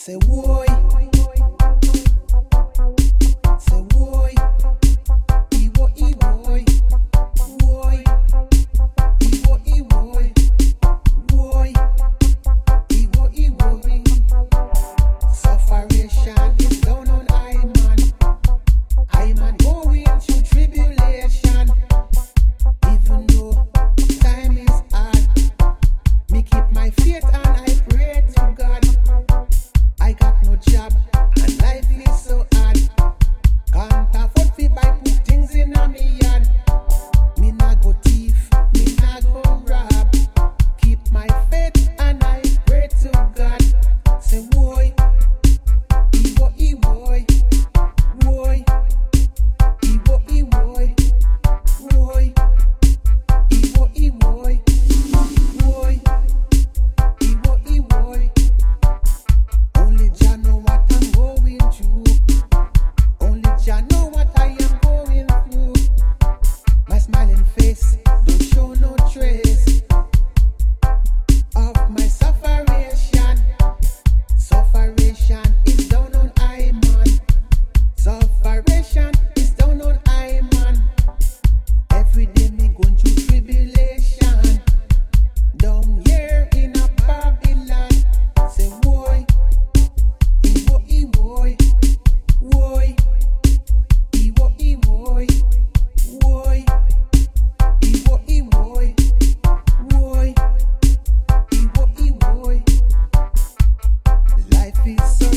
Say why? Say why? Iwo iwo, why? Iwo iwo, why? Iwo iwo. Sufferation is down on I man going through tribulation. Even though time is hard, me keep my faith and I pray to God. I got no job and life is so hard. Can't afford to buy put things in a me yard. Me nah go thief, me nah go rob. Keep my faith and I pray to God. Say why? Iwo iwo, why? Iwo iwo, why? Iwo iwo, why? Iwo iwo. Only Jah know what I'm going through. Only Jah know what I am going through. My smiling face don't show no trace of my sufferation. Sufferation is down on I man. Sufferation is down on I man. Every day me going through tribulation. Down here in a Babylon. Say why? Iwo iwo, why? Iwo iwo, why? Iwo iwo, why? Iwo iwo. Life is so